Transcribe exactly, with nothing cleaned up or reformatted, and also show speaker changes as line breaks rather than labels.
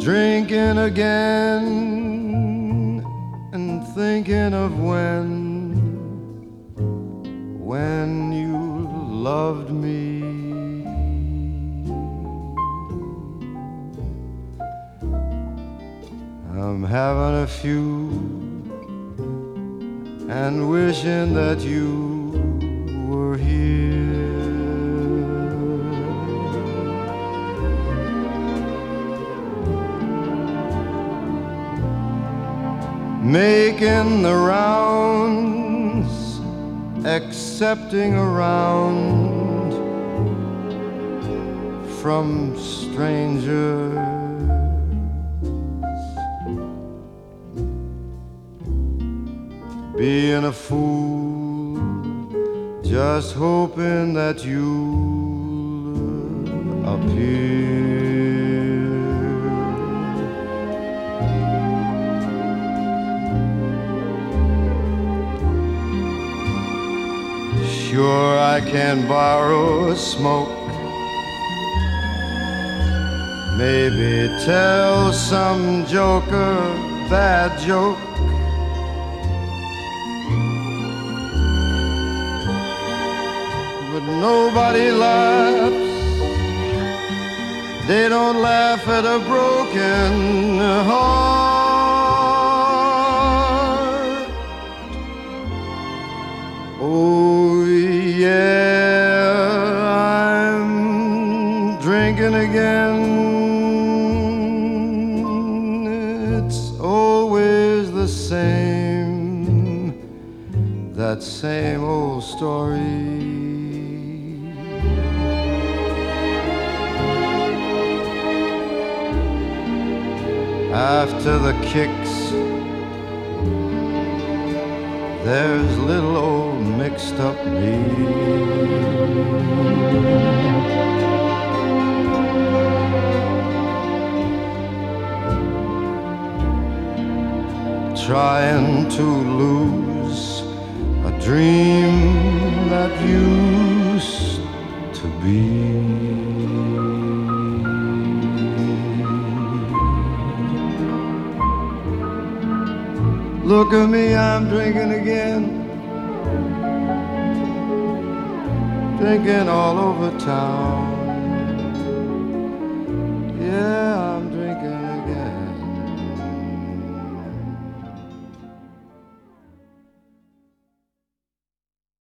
drinking again and thinking of when, when you loved me. I'm having a few and wishing that you were here. Making the rounds, accepting around from strangers, being a fool, just hoping that you'll appear. Sure, I can borrow a smoke, maybe tell some joker bad joke, but nobody laughs. They don't laugh at a broken heart. Oh yeah, I'm drinking again. It's always the same, that same old story. After the kicks, there's little old mixed up me. Trying to lose a dream that used to be. Look at me, I'm drinking again, drinking all over town.